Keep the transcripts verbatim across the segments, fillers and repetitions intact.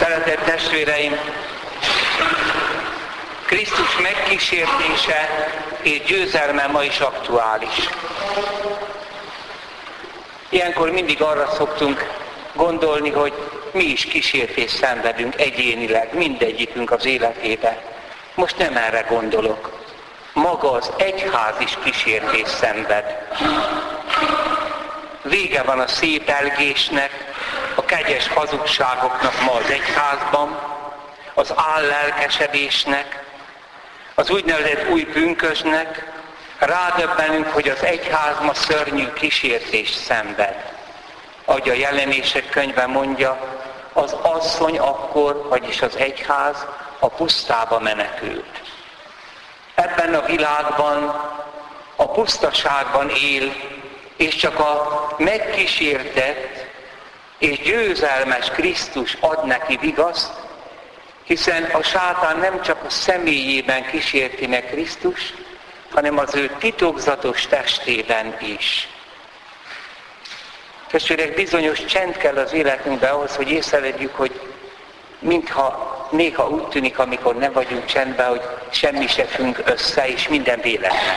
Szeretett testvéreim, Krisztus megkísértése és győzelme ma is aktuális. Ilyenkor mindig arra szoktunk gondolni, hogy mi is kísértést szenvedünk egyénileg, mindegyikünk az életében. Most nem erre gondolok. Maga az egyház is kísértést szenved. Vége van a szép elgésnek, a kegyes hazugságoknak ma az egyházban, az állelkesedésnek, az úgynevezett új pünkösnek. Rádöbbenünk, hogy az egyház ma szörnyű kísértést szenved. Ahogy a Jelenések könyve mondja, az asszony akkor, vagyis az egyház a pusztába menekült. Ebben a világban, a pusztaságban él, és csak a megkísértett és győzelmes Krisztus ad neki vigaszt, hiszen a sátán nem csak a személyében kísérti meg Krisztus, hanem az ő titokzatos testében is. Testvérek, bizonyos csend kell az életünkben ahhoz, hogy észrevegyük, hogy mintha néha úgy tűnik, amikor nem vagyunk csendben, hogy semmi se függ össze, és minden véletlen.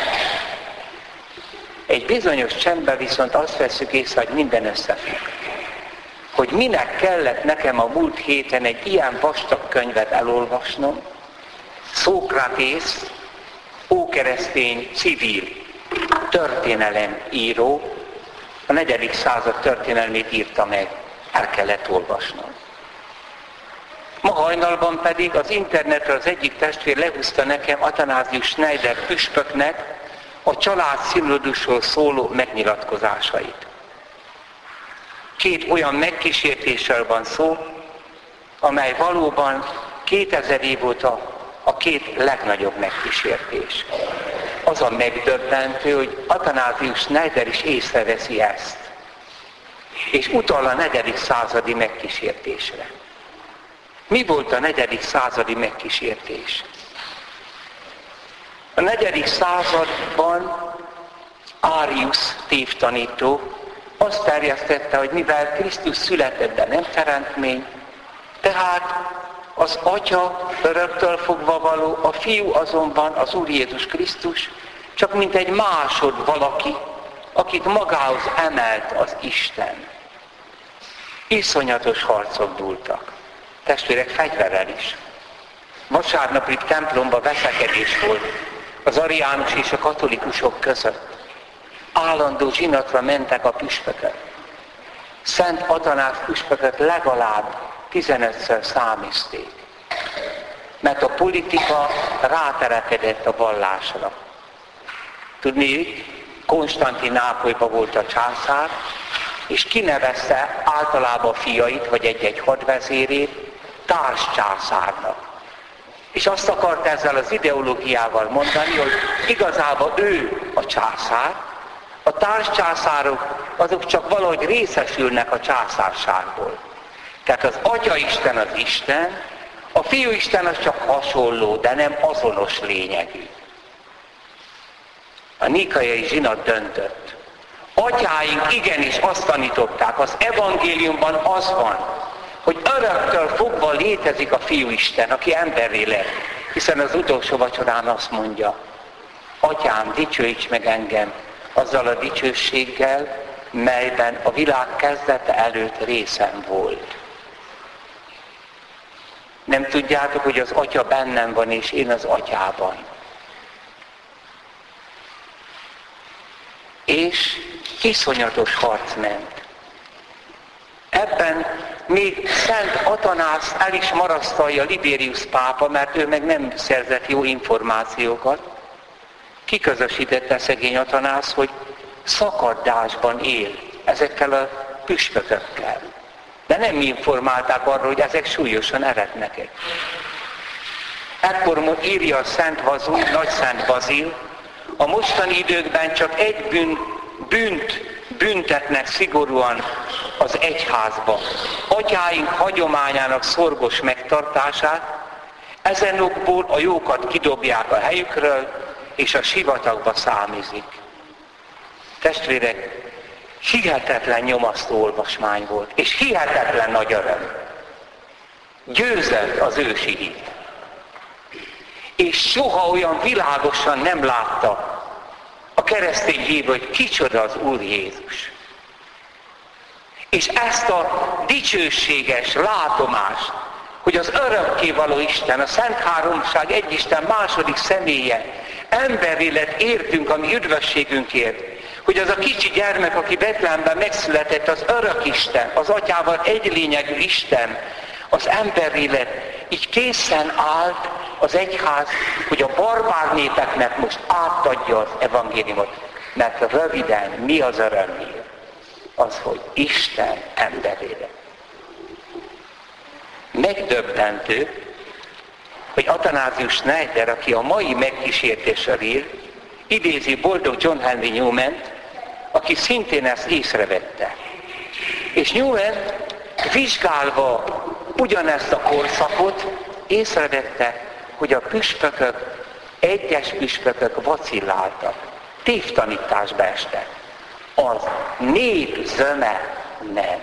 Egy bizonyos csendben viszont azt veszük észre, hogy minden összefügg. Hogy minek kellett nekem a múlt héten egy ilyen vastag könyvet elolvasnom, Szókratész, ókeresztény civil történelemíró, a negyedik század történelmét írta meg, el kellett olvasnom. Ma hajnalban pedig az internetre az egyik testvér lehúzta nekem Athanásius Schneider püspöknek a család színodusról szóló megnyilatkozásait. Két olyan megkísértésről van szó, amely valóban kétezer év óta a két legnagyobb megkísértés. Az a megdöbbentő, hogy Athanásius Schneider is észreveszi ezt, és utal a negyedik századi megkísértésre. Mi volt a negyedik századi megkísértés? A negyedik században Arius tévtanító azt terjesztette, hogy mivel Krisztus született, de nem teremtmény, tehát az Atya öröktől fogva való, a Fiú azonban az Úr Jézus Krisztus, csak mint egy másod valaki, akit magához emelt az Isten. Iszonyatos harcok dúltak. Testvérek, fegyverrel is. Vasárnapig templomba veszekedés volt az ariánus és a katolikusok között. Állandó zsinatra mentek a püspökök. Szent Athanás püspököt legalább tizenötször számizték. Mert a politika ráterekedett a vallásra. Tudni, Konstantinápolyban volt a császár, és kinevezte általában a fiait, vagy egy-egy hadvezérét társcsászárnak. És azt akart ezzel az ideológiával mondani, hogy igazából ő a császár, a társcsászárok azok csak valahogy részesülnek a császárságból. Tehát az Atyaisten az Isten, a Fiúisten az csak hasonló, de nem azonos lényegű. A nikaiai zsinat döntött. Atyáink igenis azt tanították, az evangéliumban az van, hogy öröktől fogva létezik a Fiúisten, aki emberré lett. Hiszen az utolsó vacsorán azt mondja, Atyám, dicsőíts meg engem azzal a dicsőséggel, melyben a világ kezdete előtt részem volt. Nem tudjátok, hogy az Atya bennem van, és én az Atyában. És iszonyatos harc ment. Ebben még Szent Athanászt el is marasztalja Libérius pápa, mert ő meg nem szerzett jó információkat. Kiközösítette szegény Athanász, hogy szakadásban él ezekkel a püspökökkel. De nem informálták arról, hogy ezek súlyosan eretnek. Ekkor írja a Szent Vazul, Nagy Szent Bazil, a mostani időkben csak egy bűn, bűnt büntetnek szigorúan az egyházba. Atyáink hagyományának szorgos megtartását, ezen okból a jókat kidobják a helyükről, és a sivatagba számizik. Testvérek, hihetetlen nyomasztó olvasmány volt, és hihetetlen nagy öröm. győzött az ősi hit. És soha olyan világosan nem látta a keresztény hívő, hogy kicsoda az Úr Jézus. És ezt a dicsőséges látomást, hogy az örökkévaló Isten, a Szent Háromság egy Isten második személye, emberi lett értünk a mi üdvösségünkért, hogy az a kicsi gyermek, aki Betlehemben megszületett, az örök Isten, az Atyával egy lényegű Isten, az emberi lett, így készen állt az egyház, hogy a barbár népeknek most átadja az evangéliumot. Mert röviden mi az örömhír? Az, hogy Isten emberére. Megdöbbentő, hogy Athanásius Schneider, aki a mai megkísértésről ír, idézi boldog John Henry Newman-t, aki szintén ezt észrevette. És Newman vizsgálva ugyanezt a korszakot észrevette, hogy a püspökök, egyes püspökök vacilláltak, tévtanításba estek. Az nép zöme nem.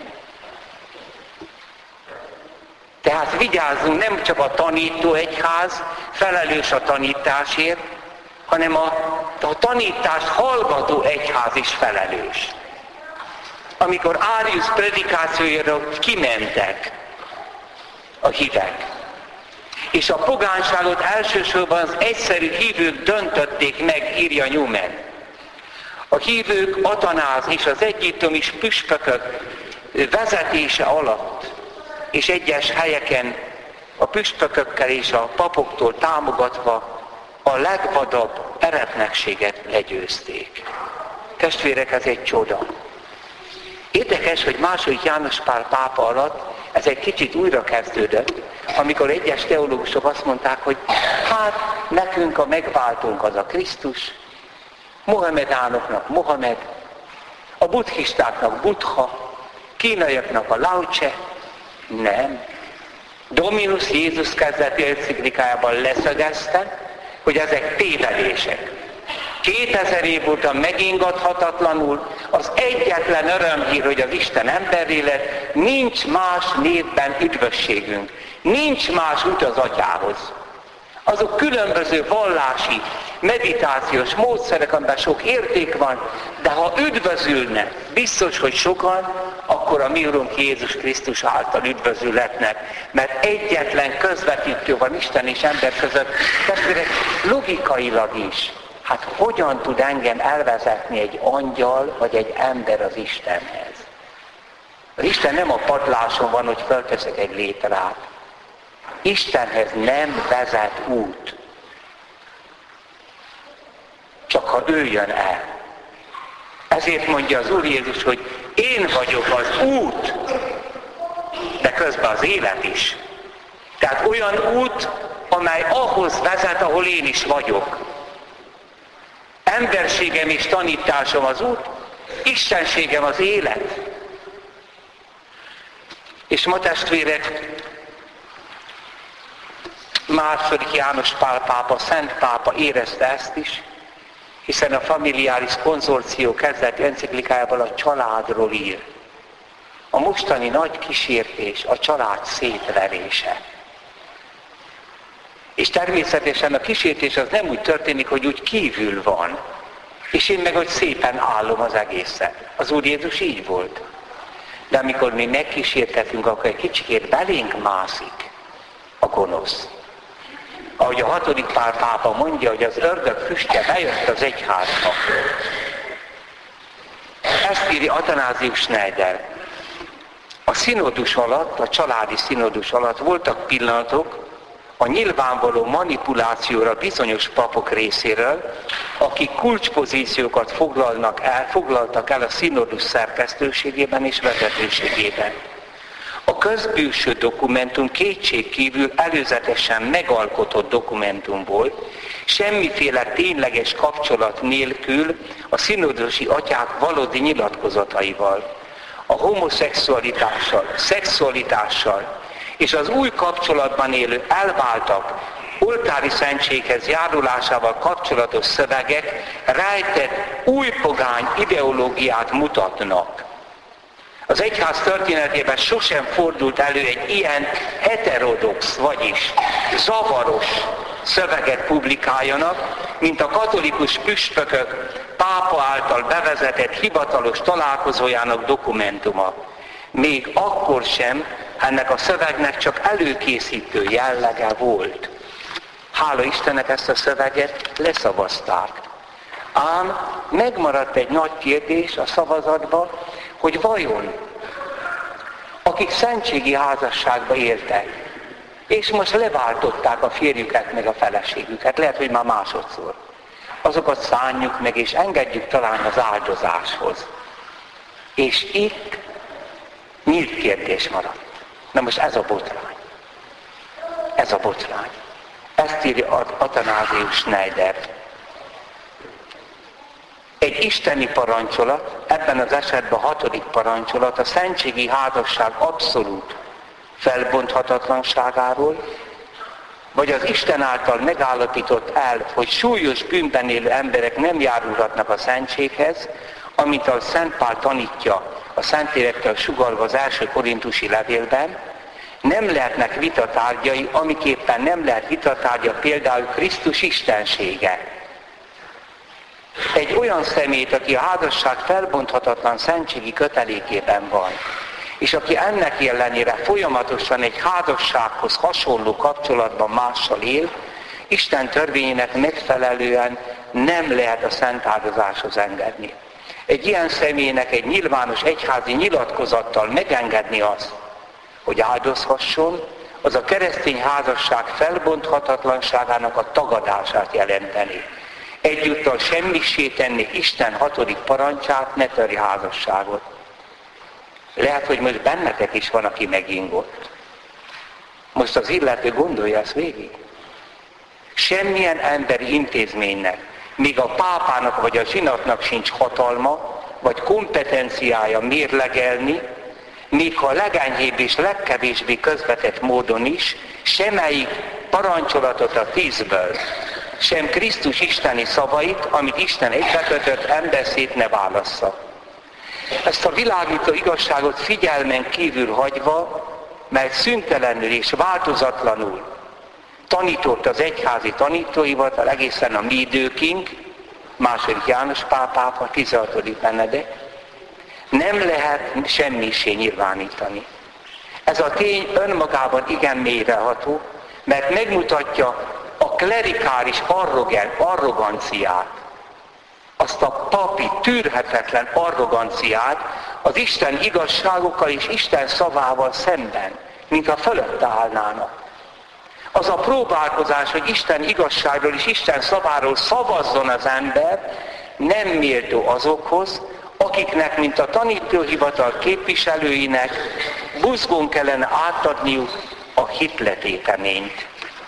Tehát vigyázzunk, nem csak a tanító egyház felelős a tanításért, hanem a, a tanítást hallgató egyház is felelős. Amikor Arius predikációjára kimentek a hívek, és a pogányságot elsősorban az egyszerű hívők döntötték meg, írja Newman. A hívők Athanász és az egyiptomi püspökök vezetése alatt, és egyes helyeken a püspökökkel és a papoktól támogatva a legvadabb eretnekséget legyőzték. Testvérek, ez egy csoda. Érdekes, hogy második János Pál pápa alatt ez egy kicsit újra kezdődött, amikor egyes teológusok azt mondták, hogy hát nekünk a megváltónk az a Krisztus, Mohamedánoknak Mohamed, a buddhistáknak Buddha, kínaiaknak a Lao Tse. Nem. Dominus Jézus kezdeti enciklikájában leszögezte, hogy ezek tévedések. kétezer év óta megingathatatlanul az egyetlen örömhír, hogy az Isten emberré lett, nincs más névben üdvösségünk. Nincs más út az Atyához. Azok különböző vallási, meditációs módszerek, amiben sok érték van, de ha üdvözülnek, biztos, hogy sokan, akkor a mi Urunk Jézus Krisztus által üdvözülhetnek, mert egyetlen közvetítő van Isten és ember között. Testvérek, logikailag is, hát hogyan tud engem elvezetni egy angyal vagy egy ember az Istenhez? Az Isten nem a padláson van, hogy fölteszek egy létrát. Istenhez nem vezet út. Csak ha ő jön el. Ezért mondja az Úr Jézus, hogy én vagyok az út, de közben az élet is. Tehát olyan út, amely ahhoz vezet, ahol én is vagyok. Emberségem és tanításom az út, istenségem az élet. És ma testvérek, második János Pál pápa, Szent pápa érezte ezt is, hiszen a Familiaris Konzorció kezdeti enciklikájában a családról ír. A mostani nagy kísértés a család szétverése. És természetesen a kísértés az nem úgy történik, hogy úgy kívül van, és én meg, hogy szépen állom az egészet. Az Úr Jézus így volt. De amikor mi megkísértetünk, akkor egy kicsikét belénk mászik a gonosz. Ahogy a hatodik Pál pápa mondja, hogy az ördög füstje bejött az egyházba. Ezt írja Athanásius Schneider. A színodus alatt, a családi színodus alatt voltak pillanatok a nyilvánvaló manipulációra bizonyos papok részéről, akik kulcspozíciókat foglalnak el, foglaltak el a színodus szerkesztőségében és vezetőségében. A közbülső dokumentum kétségkívül előzetesen megalkotott dokumentum volt, semmiféle tényleges kapcsolat nélkül a színodusi atyák valódi nyilatkozataival, a homoszexualitással, szexualitással és az új kapcsolatban élő elváltak oltári szentséghez járulásával kapcsolatos szövegek rejtett új pogány ideológiát mutatnak. Az egyház történetében sosem fordult elő egy ilyen heterodox, vagyis zavaros szöveget publikáljanak, mint a katolikus püspökök pápa által bevezetett hivatalos találkozójának dokumentuma. Még akkor sem ennek a szövegnek csak előkészítő jellege volt. Hála Istennek ezt a szöveget leszavazták. Ám megmaradt egy nagy kérdés a szavazatban, hogy vajon akik szentségi házasságba éltek, és most leváltották a férjüket meg a feleségüket, lehet, hogy már másodszor, azokat szánjuk meg, és engedjük talán az áldozáshoz. És itt nyílt kérdés maradt. Na most ez a botrány. Ez a botrány. Ezt írja Athanásius Schneider. Egy isteni parancsolat, ebben az esetben a hatodik parancsolat, a szentségi házasság abszolút felbonthatatlanságáról, vagy az Isten által megállapított el, hogy súlyos bűnben élő emberek nem járulhatnak a szentséghez, amit a Szent Pál tanítja a Szentlélekkel sugallva az első korintusi levélben, nem lehetnek vitatárgyai, amiképpen nem lehet vitatárgya például Krisztus istensége. Egy olyan személyt, aki a házasság felbonthatatlan szentségi kötelékében van, és aki ennek ellenére folyamatosan egy házassághoz hasonló kapcsolatban mással él, Isten törvényének megfelelően nem lehet a szent áldozáshoz engedni. Egy ilyen személynek egy nyilvános egyházi nyilatkozattal megengedni azt, hogy áldozhasson, az a keresztény házasság felbonthatatlanságának a tagadását jelenteni. Egyúttal semmissé tenni Isten hatodik parancsát, ne törj házasságot. Lehet, hogy most bennetek is van, aki megingott. Most az illető gondolja ezt végig. Semmilyen emberi intézménynek, még a pápának vagy a zsinatnak sincs hatalma, vagy kompetenciája mérlegelni, még ha a legenyhébb és legkevésbé közvetett módon is, semmelyik parancsolatot a tízből, sem Krisztus isteni szavait, amit Isten egybekötött, ember szét ne válassza. Ezt a világító igazságot figyelmen kívül hagyva, mert szüntelenül és változatlanul tanított az egyházi tanítóhivatal egészen a mi időkig, második János pápa, tizenhatodik Benedek, nem lehet semmisé nyilvánítani. Ez a tény önmagában igen mélyreható, mert megmutatja a klerikális arroganciát, azt a papi tűrhetetlen arroganciát az Isten igazságokkal és Isten szavával szemben, mint ha fölötte állnának. Az a próbálkozás, hogy Isten igazságról és Isten szaváról szavazzon az ember, nem méltó azokhoz, akiknek, mint a tanítóhivatal képviselőinek buzgón kellene átadniuk a hitletéteményt.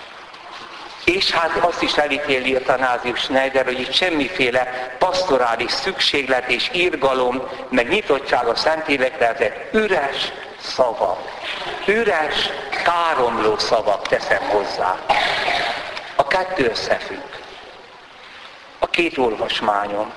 És hát azt is elítéli Athanásius Schneider, hogy itt semmiféle pastorális szükséglet és irgalom, meg nyitottság a Szentlélekre, ezek üres szavak. Üres, káromló szavak, teszem hozzá. A kettő összefügg. A két olvasmányom.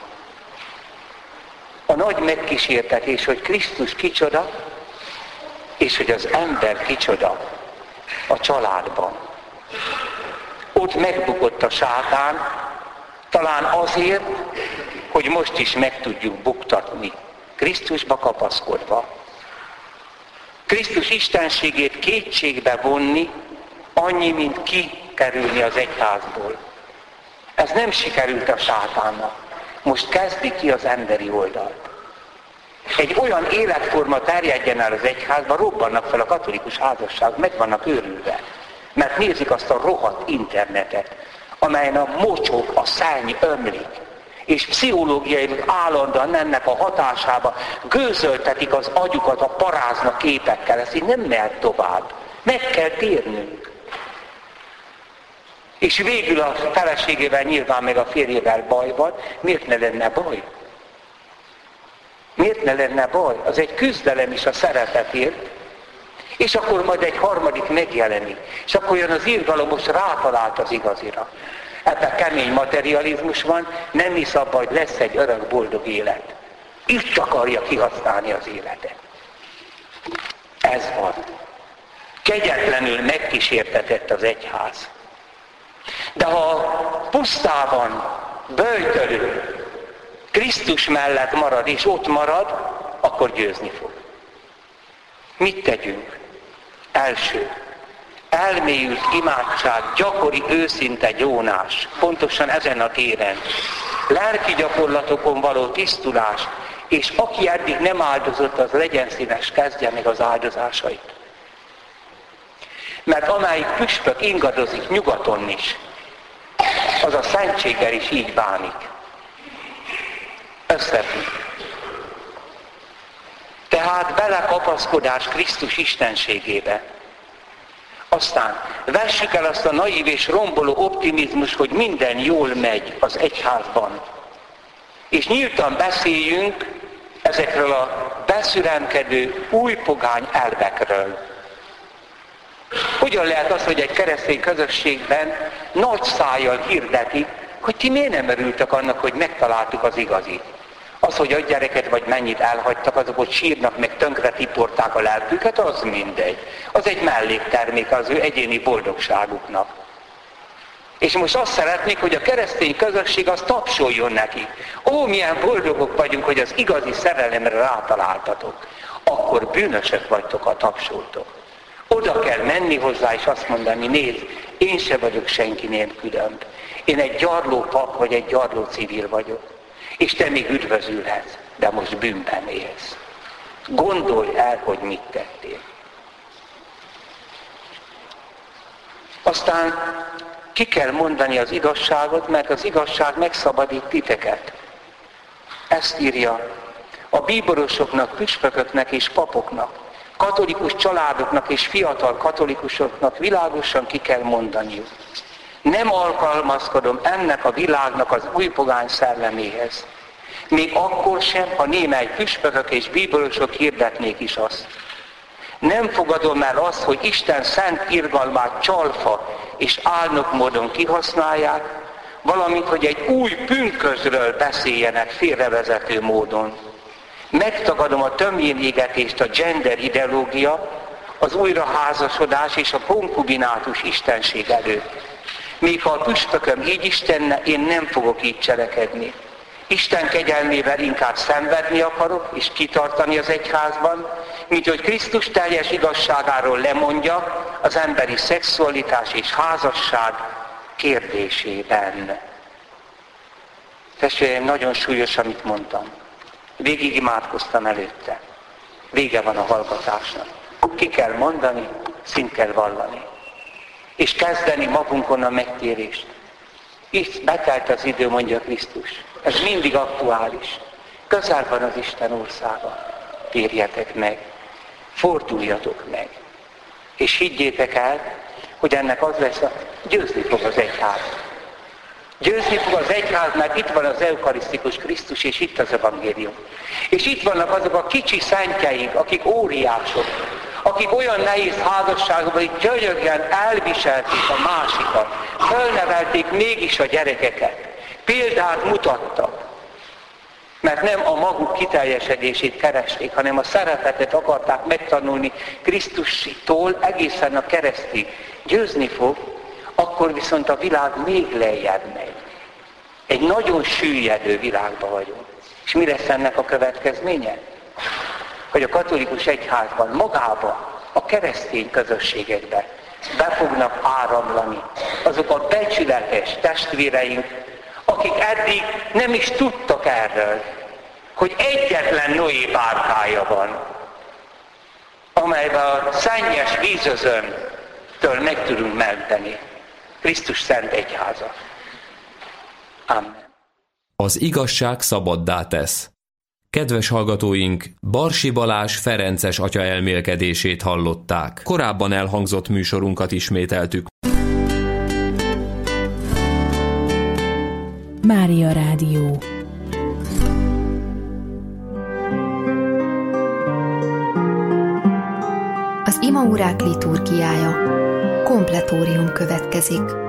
A nagy megkísértetés, hogy Krisztus kicsoda, és hogy az ember kicsoda a családban. Ott megbukott a sátán, talán azért, hogy most is meg tudjuk buktatni, Krisztusba kapaszkodva. Krisztus istenségét kétségbe vonni, annyi, mint kikerülni az egyházból. Ez nem sikerült a sátánnak. Most kezdi ki az emberi oldalt. Egy olyan életforma terjedjen el az egyházba, robbannak fel a katolikus házasság, meg vannak őrülve. Mert nézik azt a rohadt internetet, amelyen a mocsok, a szenny ömlik, és pszichológiai állandóan ennek a hatásába gőzöltetik az agyukat a parázna képekkel. Ez így nem mehet tovább. Meg kell térnünk. És végül a feleségével, nyilván meg a férjével baj van. Miért ne lenne baj? Miért ne lenne baj? Az egy küzdelem is a szeretetért. És akkor majd egy harmadik megjelenik. És akkor jön az irgalom, most rátalált az igazira. Ebben kemény materializmus van, nem hisz abban, hogy lesz egy örök boldog élet. Itt akarja kihasználni az életet. Ez van. Kegyetlenül megkísértetett az egyház. De ha pusztában, böjtölő, Krisztus mellett marad, és ott marad, akkor győzni fog. Mit tegyünk? Első, elmélyült imádság, gyakori, őszinte gyónás, pontosan ezen a téren. Lelki gyakorlatokon való tisztulás, és aki eddig nem áldozott, az legyen szíves, kezdje meg az áldozásait. Mert amelyik püspök ingadozik nyugaton is, az a szentséggel is így bánik. Összefügg. Tehát belekapaszkodás Krisztus istenségébe. Aztán vessük el azt a naív és romboló optimizmus, hogy minden jól megy az egyházban. És nyíltan beszéljünk ezekről a beszüremkedő új pogány elvekről. Hogyan lehet az, hogy egy keresztény közösségben nagy szájjal hirdetik, hogy ti miért nem örültek annak, hogy megtaláltuk az igazit? Az, hogy a gyereket vagy mennyit elhagytak, azok ott sírnak, meg tönkre tiporták a lelküket, az mindegy. Az egy melléktermék az ő egyéni boldogságuknak. És most azt szeretnék, hogy a keresztény közösség az tapsoljon neki. Ó, milyen boldogok vagyunk, hogy az igazi szerelemre rátaláltatok. Akkor bűnösök vagytok, ha tapsoltok. Oda kell menni hozzá, és azt mondani, nézd, én se vagyok senkinél különb. Én egy gyarló pap, vagy egy gyarló civil vagyok. És te még üdvözülhetsz, de most bűnben élsz. Gondolj el, hogy mit tettél. Aztán ki kell mondani az igazságot, mert az igazság megszabadít titeket. Ezt írja a bíborosoknak, püspököknek és papoknak, katolikus családoknak és fiatal katolikusoknak világosan ki kell mondaniuk. Nem alkalmazkodom ennek a világnak az újpogány szelleméhez. Még akkor sem, ha némely püspökök és bíborosok hirdetnék is azt. Nem fogadom el azt, hogy Isten szent irgalmát csalfa és álnok módon kihasználják, valamint, hogy egy új pünkösdről beszéljenek félrevezető módon. Megtagadom a tömjénégetést a gender ideológia, az újraházasodás és a konkubinátus istenség előtt. Még ha a püspököm így is tenne, én nem fogok így cselekedni. Isten kegyelmével inkább szenvedni akarok, és kitartani az egyházban, mint hogy Krisztus teljes igazságáról lemondja az emberi szexualitás és házasság kérdésében. Testvéreim, nagyon súlyos, amit mondtam. Végig imádkoztam előtte. Vége van a hallgatásnak. Ki kell mondani, szint kell vallani. És kezdeni magunkon a megtérést. Itt betelt az idő, mondja Krisztus. Ez mindig aktuális. Közel van az Isten országa. Térjetek meg. Forduljatok meg. És higgyétek el, hogy ennek az lesz, a győzni fog az egyház. Győzni fog az egyház, mert itt van az eukarisztikus Krisztus, és itt az evangélium. És itt vannak azok a kicsi szentjeink, akik óriások, akik olyan nehéz házasságban, hogy gyönyörűen elviselték a másikat, fölnevelték mégis a gyerekeket, példát mutattak, mert nem a maguk kiteljesedését keresték, hanem a szeretetet akarták megtanulni Krisztustól egészen a keresztig. Győzni fog, akkor viszont a világ még lejjebb megy. Egy nagyon süllyedő világban vagyunk. És mi lesz ennek a következménye? Hogy a katolikus egyházban, magában, a keresztény közösségekben be fognak áramlani azok a becsületes testvéreink, akik eddig nem is tudtak erről, hogy egyetlen Noé bárkája van, amelyben a szennyes vízözöntől meg tudunk menteni. Krisztus szent egyháza. Amen. Az igazság szabaddá tesz. Kedves hallgatóink, Barsi Balázs ferences atya elmélkedését hallották. Korábban elhangzott műsorunkat ismételtük. Mária Rádió. Az imaórák liturgiája. Kompletórium következik.